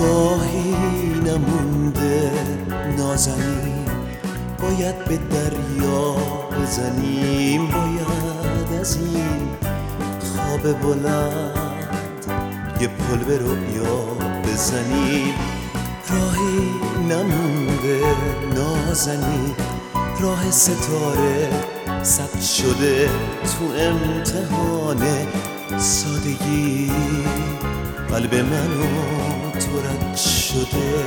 راهی نمونده نازنین، باید به دریا بزنیم، باید از این خواب بلند یه پل به رویا بزنیم. راهی نمونده نازنین، راه ستاره ثبت شده تو امتحان سادگی، قلب منو تو رد شده.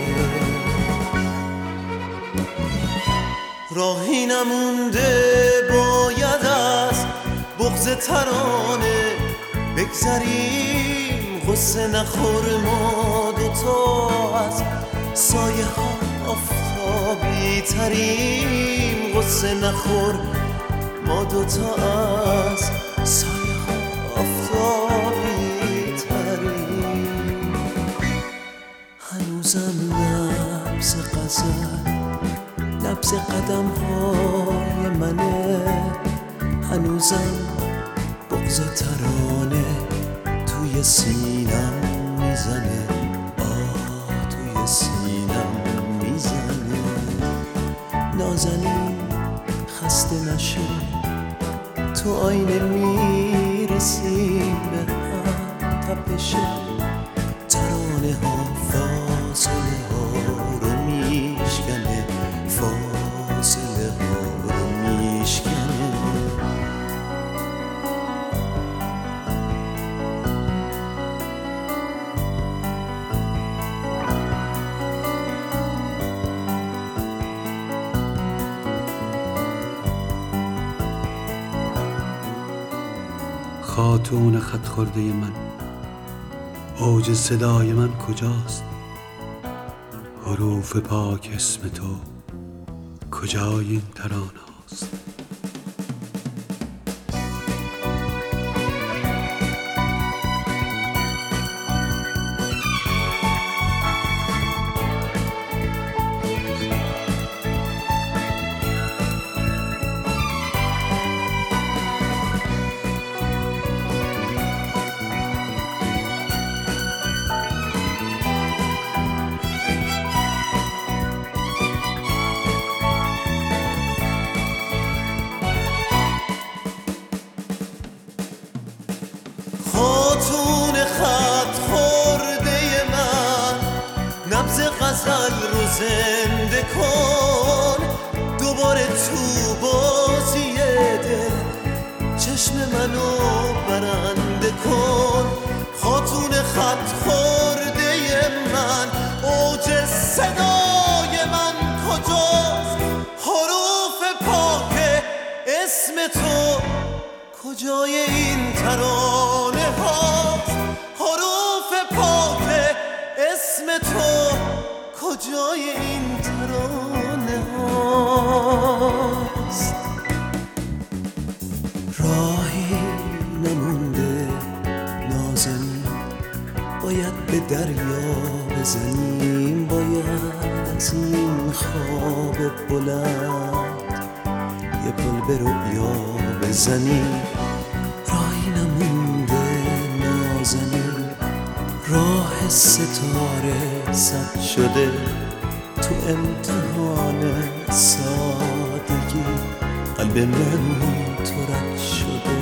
راهی نمونده باید از بغض ترانه بگذریم، غصه نخور ما دوتا از سایه ها آفتابی تریم، غصه نخور ما دوتا از سایه ها آفتابی تریم. هنوزم نبض غزل نبض قدم های منه، هنوزم بغض ترانه توی سینم میزنه، توی سینم میزنه. نازنین خسته نشو، تو آینه میرسیم به هم، تپش ترانه ها فاصله ها رو میشکنه، فاصله ها رو میشکنه. خاتون خط خورده من، اوج صدای من کجاست؟ حروف پاک اسم تو کجای این ترانه هاست؟ خاتون خط خورده من، نبض غزل رو زنده کن، دوباره تو بازی دل چشم منو برنده کن. خاتون خط خورده من، اوج صدای من کجاست؟ حروف پاک اسم تو کجای این ترانه هاست؟ حروف پاک اسم تو کجای این ترانه هاست؟ راهی نمونده نازنین، باید به دریا بزنیم، باید از این خواب بلند یه پل به رویا بزنیم. راهی نمونده نازنین، راه ستاره ثبت شده تو امتحان سادگی، قلب من تو رد شده.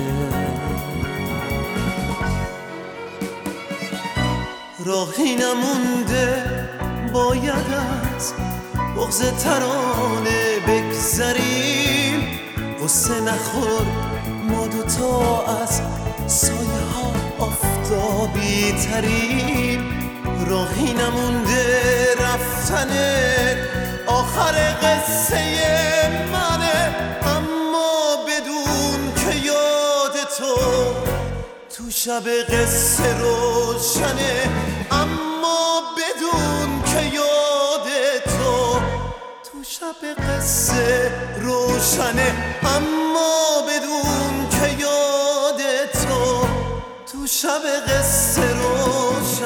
راهی نمونده باید از بغض ترانه بگذریم، غصه نخور ما دوتا از سایه ها آفتابی تریم. راهی نمونده رفتن آخر قصه منه، اما بدون که یاد تو شب قصه روشنه، اما بدون که یاد تو شب قصه روشنه، اما بدون که یاد تو شب قصه روشنه.